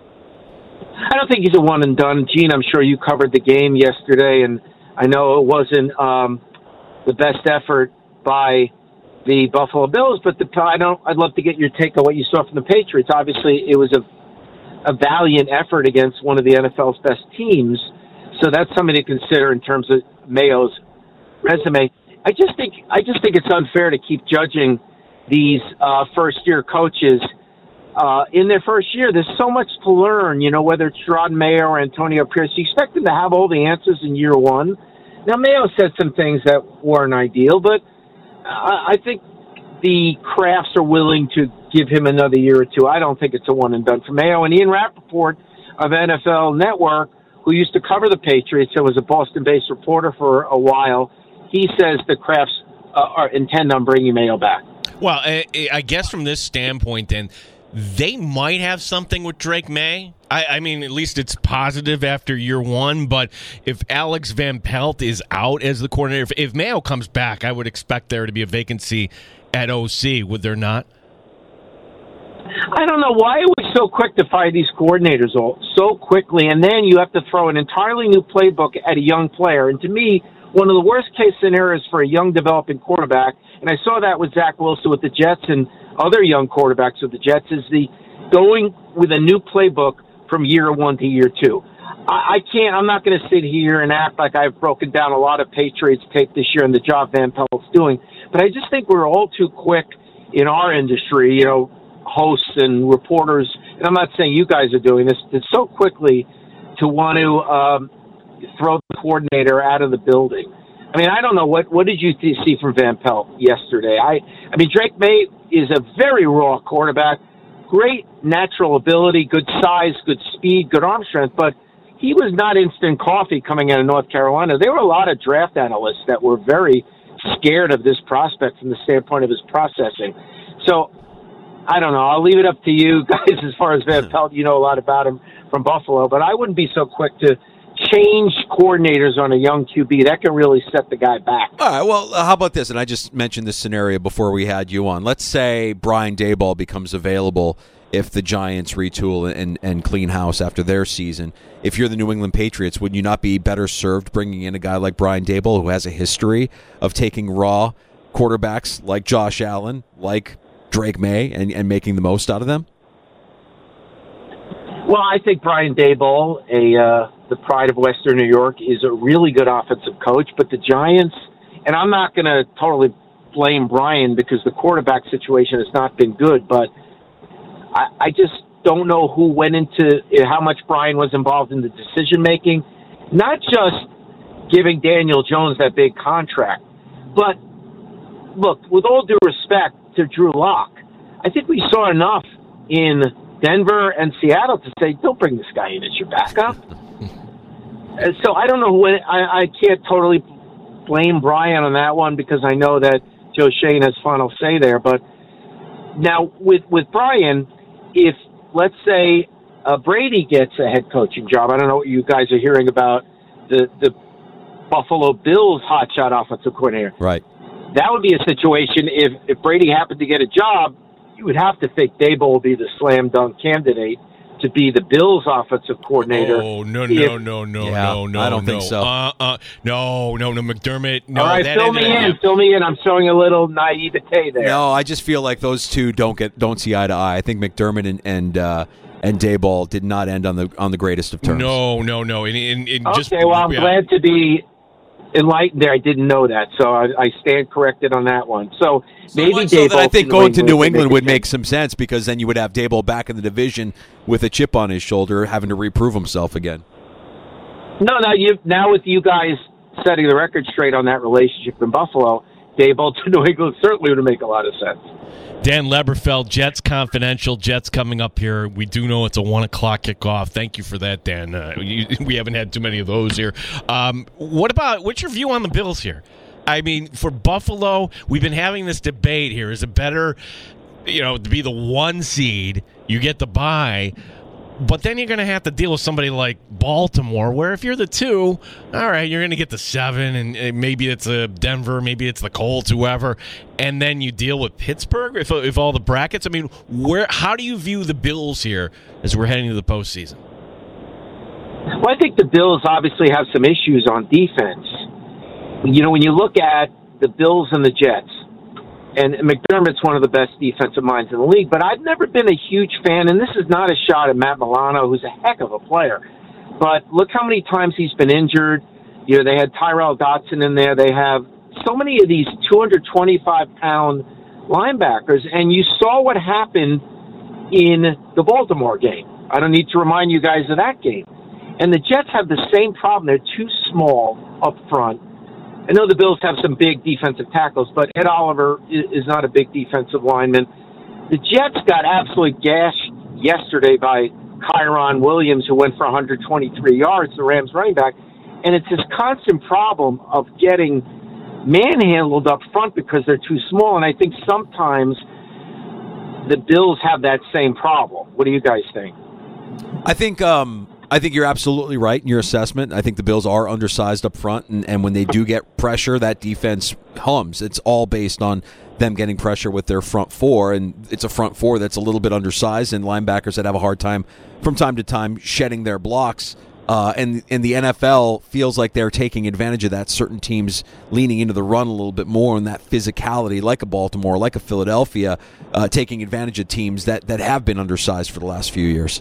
I don't think he's a one and done. Gene, I'm sure you covered the game yesterday, and I know it wasn't um, the best effort by the Buffalo Bills, but the, I don't. I'd love to get your take on what you saw from the Patriots. Obviously, it was a a valiant effort against one of the N F L's best teams, so that's something to consider in terms of Mayo's resume. I just think I just think it's unfair to keep judging these uh, first year coaches uh, in their first year. There's so much to learn, you know, whether it's Jerod Mayo or Antonio Pierce. You expect them to have all the answers in year one. Now, Mayo said some things that weren't ideal, but I think the Crafts are willing to give him another year or two. I don't think it's a one and done for Mayo. And Ian Rappaport of N F L Network, who used to cover the Patriots and was a Boston-based reporter for a while, he says the Crafts uh, are intend on bringing Mayo back. Well, I, I guess from this standpoint, then, they might have something with Drake May. I, I mean, at least it's positive after year one. But if Alex Van Pelt is out as the coordinator, if, if Mayo comes back, I would expect there to be a vacancy at O C, would there not? I don't know why it was so quick to fire these coordinators all so quickly, and then you have to throw an entirely new playbook at a young player. And to me, one of the worst-case scenarios for a young developing quarterback, and I saw that with Zach Wilson with the Jets and other young quarterbacks with the Jets, is the going with a new playbook from year one to year two. I, I can't, I'm not going to sit here and act like I've broken down a lot of Patriots tape this year and the job Van Pelt's doing, but I just think we're all too quick in our industry, you know, hosts and reporters, and I'm not saying you guys are doing this, it's so quickly to want to um, throw the coordinator out of the building. I mean, I don't know, what what did you th- see from Van Pelt yesterday? I, I mean, Drake May is a very raw quarterback, great natural ability, good size, good speed, good arm strength, but he was not instant coffee coming out of North Carolina. There were a lot of draft analysts that were very scared of this prospect from the standpoint of his processing. So I don't know. I'll leave it up to you guys as far as Van Pelt. You know a lot about him from Buffalo, but I wouldn't be so quick to change coordinators on a young Q B. That can really set the guy back. All right, well, how about this? And I just mentioned this scenario before we had you on. Let's say Brian Daboll becomes available if the Giants retool and, and clean house after their season. If you're the New England Patriots, would you not be better served bringing in a guy like Brian Daboll who has a history of taking raw quarterbacks like Josh Allen, like Drake May, and, and making the most out of them? Well, I think Brian Daboll, a uh, the pride of Western New York, is a really good offensive coach. But the Giants, and I'm not going to totally blame Brian because the quarterback situation has not been good, but I, I just don't know who went into how much Brian was involved in the decision making. Not just giving Daniel Jones that big contract, but look, with all due respect to Drew Lock, I think we saw enough in Denver and Seattle to say, don't bring this guy in as your backup. And so I don't know when I, I can't totally blame Brian on that one because I know that Joe Schoen has final say there. But now with with Brian, if let's say uh, Brady gets a head coaching job, I don't know what you guys are hearing about the the Buffalo Bills hotshot offensive coordinator. Right. That would be a situation if if Brady happened to get a job, you would have to think Daboll would be the slam dunk candidate to be the Bills offensive coordinator. Oh, no, if, no, no, no, yeah, no, no. I don't no. think so. Uh, uh, no, no, no, McDermott. No, all right, that fill me in, up. fill me in. I'm showing a little naivete there. No, I just feel like those two don't get don't see eye to eye. I think McDermott and and, uh, and Daboll did not end on the on the greatest of terms. No, no, no. And, and, and okay, just, well, I'm yeah. glad to be enlightened there. I didn't know that, so I, I stand corrected on that one. So, so maybe much so Daboll that I think to going to New England would sense. make some sense because then you would have Daboll back in the division with a chip on his shoulder, having to reprove himself again. No, no. You now with you guys setting the record straight on that relationship in Buffalo, Daboll to New England certainly would make a lot of sense. Dan Leberfeld, Jets Confidential. Jets coming up here. We do know it's a one o'clock kickoff. Thank you for that, Dan. Uh, you, we haven't had too many of those here. Um, what about what's your view on the Bills here? I mean, for Buffalo, we've been having this debate here. Is it better, you know, to be the one seed? You get the bye. But then you're going to have to deal with somebody like Baltimore, where if you're the two, all right, you're going to get the seven, and maybe it's a Denver, maybe it's the Colts, whoever, and then you deal with Pittsburgh if, if all the brackets. I mean, where? How do you view the Bills here as we're heading to the postseason? Well, I think the Bills obviously have some issues on defense. You know, when you look at the Bills and the Jets, and McDermott's one of the best defensive minds in the league, but I've never been a huge fan, and this is not a shot at Matt Milano, who's a heck of a player. But look how many times he's been injured. You know, they had Tyrell Dodson in there. They have so many of these two hundred twenty-five pound linebackers, and you saw what happened in the Baltimore game. I don't need to remind you guys of that game. And the Jets have the same problem. They're too small up front. I know the Bills have some big defensive tackles, but Ed Oliver is not a big defensive lineman. The Jets got absolutely gashed yesterday by Kyron Williams, who went for one hundred twenty-three yards, the Rams running back. And it's this constant problem of getting manhandled up front because they're too small. And I think sometimes the Bills have that same problem. What do you guys think? I think um, I think you're absolutely right in your assessment. I think the Bills are undersized up front, and, and when they do get pressure, that defense hums. It's all based on them getting pressure with their front four, and it's a front four that's a little bit undersized, and linebackers that have a hard time from time to time shedding their blocks. Uh, and, and the N F L feels like they're taking advantage of that. Certain teams leaning into the run a little bit more and that physicality, like a Baltimore, like a Philadelphia, uh, taking advantage of teams that, that have been undersized for the last few years.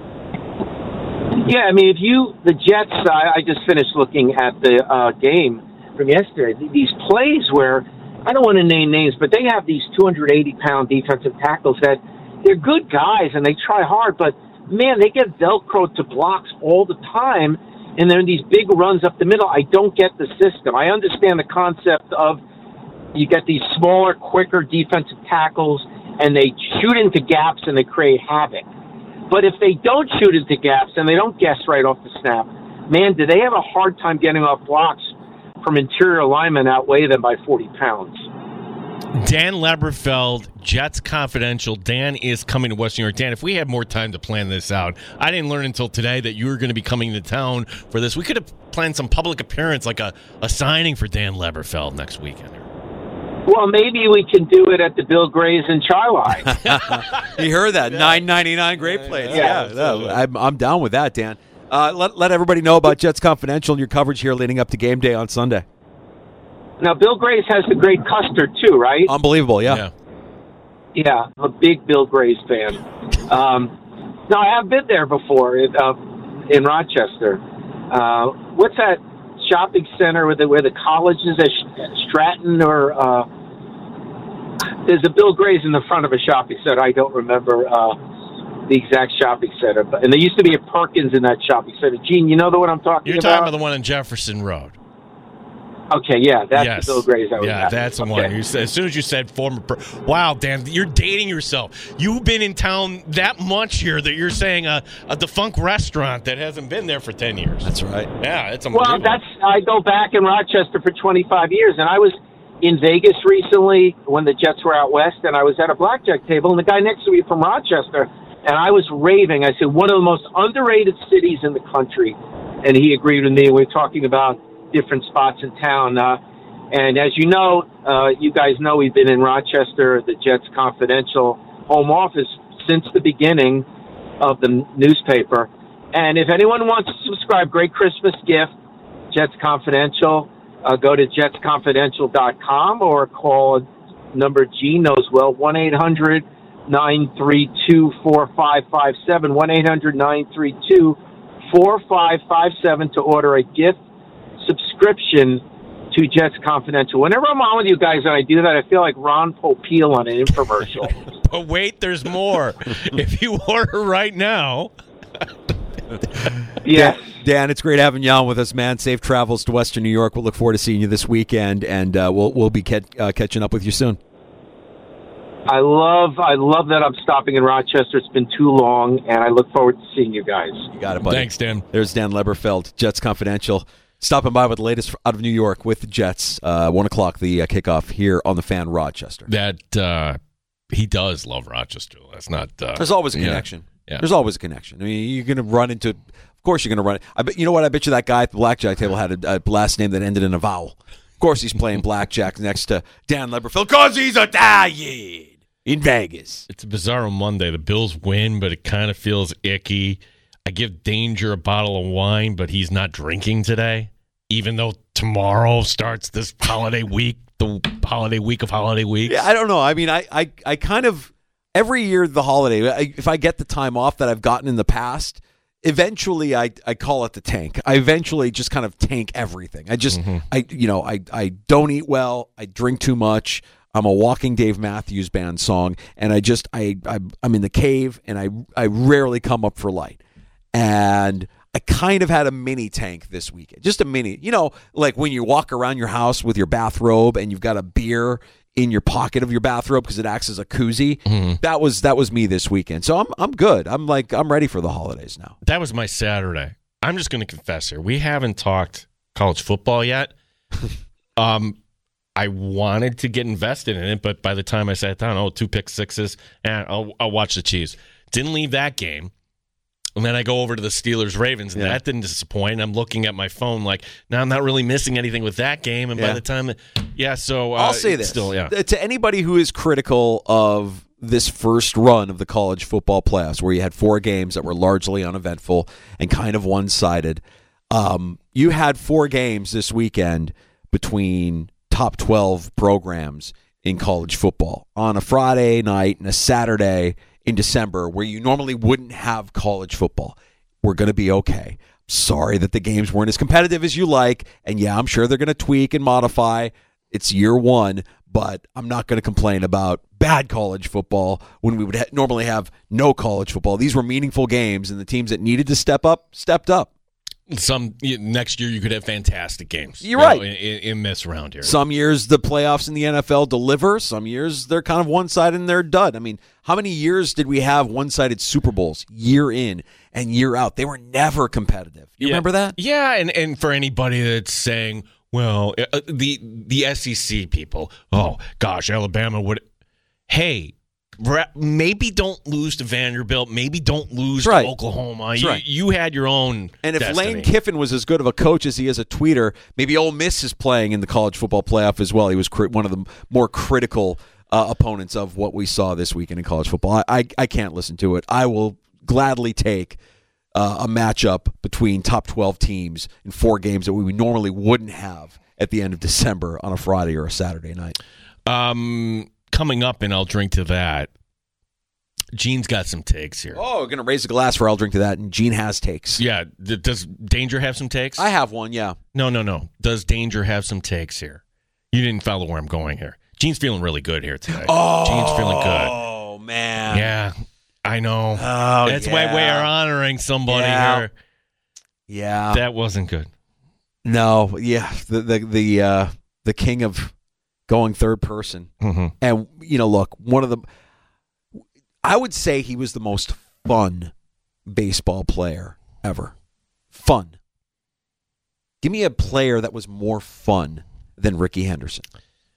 Yeah, I mean, if you, the Jets, I, I just finished looking at the uh, game from yesterday. These plays where, I don't want to name names, but they have these two hundred eighty pound defensive tackles that they're good guys and they try hard, but man, they get Velcro to blocks all the time, and they're in these big runs up the middle. I don't get the system. I understand the concept of you get these smaller, quicker defensive tackles, and they shoot into gaps and they create havoc. But if they don't shoot into gaps and they don't guess right off the snap, man, do they have a hard time getting off blocks from interior linemen outweigh them by forty pounds. Dan Leberfeld, Jets Confidential. Dan is coming to West New York. Dan, if we had more time to plan this out, I didn't learn until today that you were going to be coming to town for this. We could have planned some public appearance, like a, a signing for Dan Leberfeld next weekend. Well, maybe we can do it at the Bill Gray's in Charlotte. You heard that? nine ninety-nine Great Plates. Yeah, Yeah. no, I'm, I'm down with that, Dan. Uh, let, let everybody know about Jets Confidential and your coverage here leading up to game day on Sunday. Now, Bill Gray's has the great custard, too, right? Unbelievable, yeah. Yeah. Yeah, I'm a big Bill Gray's fan. Um, no, I have been there before in, uh, in Rochester. Uh, what's that shopping center where the, where the college is at Stratton or uh, there's a Bill Gray's in the front of a shopping center. I don't remember uh, the exact shopping center, but and there used to be a Perkins in that shopping center. Gene, you know the one I'm talking You're about? talking about the one on Jefferson Road. Okay, yeah, that's yes. the Bill Gray's. I was yeah, at. that's the okay. one. You said, as soon as you said former, pro- wow, Dan, you're dating yourself. You've been in town that much here that you're saying a, a defunct restaurant that hasn't been there for ten years. That's right. Yeah, it's Well, unbelievable. that's I go back in Rochester for twenty-five years, and I was in Vegas recently when the Jets were out west, and I was at a blackjack table, and the guy next to me from Rochester, and I was raving. I said, one of the most underrated cities in the country, and he agreed with me. We were talking about different spots in town. Uh, And as you know, uh, you guys know we've been in Rochester, the Jets Confidential home office since the beginning of the n- newspaper. And if anyone wants to subscribe, great Christmas gift, Jets Confidential, uh, go to jets confidential dot com or call number G knows well, one eight hundred nine three two four five five seven, one eight hundred nine three two four five five seven to order a gift subscription to Jets Confidential. Whenever I'm on with you guys and I do that, I feel like Ron Popeil on an infomercial. But wait, there's more. If you order right now. Yes. Dan, Dan, it's great having you on with us, man. Safe travels to Western New York. We'll look forward to seeing you this weekend, and uh, we'll we'll be ke- uh, catching up with you soon. I love I love that I'm stopping in Rochester. It's been too long, and I look forward to seeing you guys. You got it, buddy. Thanks, Dan. There's Dan Leberfeld, Jets Confidential, stopping by with the latest out of New York with the Jets. Uh, one o'clock, the uh, kickoff here on the Fan Rochester. That uh, he does love Rochester. That's not. Uh, There's always a yeah. connection. Yeah. There's always a connection. I mean, you're going to run into. Of course, you're going to run. I bet you know what? I bet you that guy at the blackjack table had a, a last name that ended in a vowel. Of course, he's playing blackjack next to Dan Leberfeld because he's Italian in Vegas. It's a bizarre Monday. The Bills win, but it kind of feels icky. I give Danger a bottle of wine, but he's not drinking today, even though tomorrow starts this holiday week, the holiday week of holiday weeks. Yeah, I don't know. I mean, I, I, I kind of every year the holiday. I, if I get the time off that I've gotten in the past, eventually I, I call it the tank. I eventually just kind of tank everything. I just Mm-hmm. I you know I I don't eat well. I drink too much. I'm a walking Dave Matthews Band song, and I just I, I I'm in the cave, and I I rarely come up for light, and I kind of had a mini tank this weekend, just a mini. You know, like when you walk around your house with your bathrobe and you've got a beer in your pocket of your bathrobe because it acts as a koozie. Mm-hmm. That was that was me this weekend. So I'm I'm good. I'm like I'm ready for the holidays now. That was my Saturday. I'm just going to confess here. We haven't talked college football yet. um, I wanted to get invested in it, but by the time I sat down, oh, two pick sixes, and I'll, I'll watch the Chiefs. Didn't leave that game. And then I go over to the Steelers-Ravens, and Yeah. that didn't disappoint. I'm looking at my phone like, now I'm not really missing anything with that game. And Yeah. by the time, yeah, so uh, I'll say it's this still, yeah. to anybody who is critical of this first run of the college football playoffs, where you had four games that were largely uneventful and kind of one-sided. Um, you had four games this weekend between top twelve programs in college football on a Friday night and a Saturday in December, where you normally wouldn't have college football. We're going to be okay. Sorry that the games weren't as competitive as you like, and yeah, I'm sure they're going to tweak and modify. It's year one, but I'm not going to complain about bad college football when we would ha- normally have no college football. These were meaningful games, and the teams that needed to step up, stepped up. Some next year you could have fantastic games. You're you know, right. in, in, in this round here. Some years the playoffs in the N F L deliver. Some years they're kind of one-sided and they're dud. I mean, how many years did we have one-sided Super Bowls year in and year out? They were never competitive. You Yeah. remember that? Yeah, and, and for anybody that's saying, well, uh, the the S E C people, oh, gosh, Alabama would. Hey, maybe don't lose to Vanderbilt. Maybe don't lose right. to Oklahoma. That's You, right. you had your own And if destiny. Lane Kiffin was as good of a coach as he is a tweeter, maybe Ole Miss is playing in the college football playoff as well. He was cri- one of the more critical uh, opponents of what we saw this weekend in college football. I, I, I can't listen to it. I will gladly take uh, a matchup between top twelve teams in four games that we normally wouldn't have at the end of December on a Friday or a Saturday night. Um, coming up, and I'll drink to that. Gene's got some takes here. Oh, going to raise a glass for I'll drink to that, and Gene has takes. Yeah. D- does Danger have some takes? I have one, yeah. No, no, no. Does Danger have some takes here? You didn't follow where I'm going here. Gene's feeling really good here today. Oh, Gene's feeling good. Oh, man. Yeah, I know. Oh, That's yeah. why we are honoring somebody Yeah. here. Yeah. That wasn't good. No, yeah. The the the, uh, the king of going third person. Mm-hmm. And, you know, look, one of the I would say he was the most fun baseball player ever. Fun. Give me a player that was more fun than Ricky Henderson.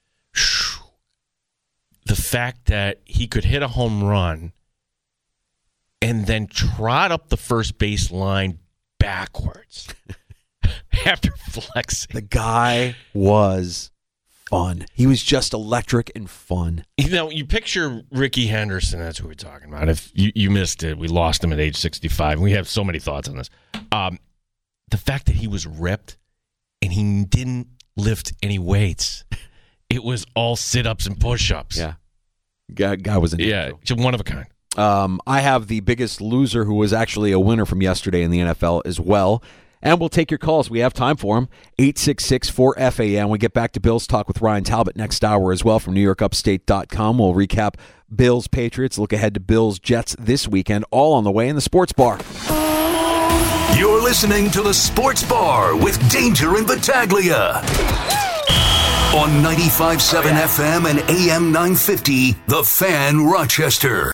The fact that he could hit a home run and then trot up the first base line backwards after flexing. The guy was fun. He was just electric and fun. You know, you picture Ricky Henderson, that's who we're talking about. If you, you missed it, we lost him at age sixty-five. We have so many thoughts on this. Um, the fact that he was ripped and he didn't lift any weights. It was all sit-ups and push-ups. Yeah. Guy, guy was an Yeah, just one of a kind. Um, I have the biggest loser who was actually a winner from yesterday in the N F L as well. And we'll take your calls. We have time for them. eight six six four F A N. We get back to Bills Talk with Ryan Talbot next hour as well from New York Upstate dot com. We'll recap Bills Patriots, look ahead to Bills Jets this weekend, all on the way in the Sports Bar. You're listening to the Sports Bar with Danger and Battaglia on ninety-five point seven F M and A M nine fifty, The Fan, Rochester.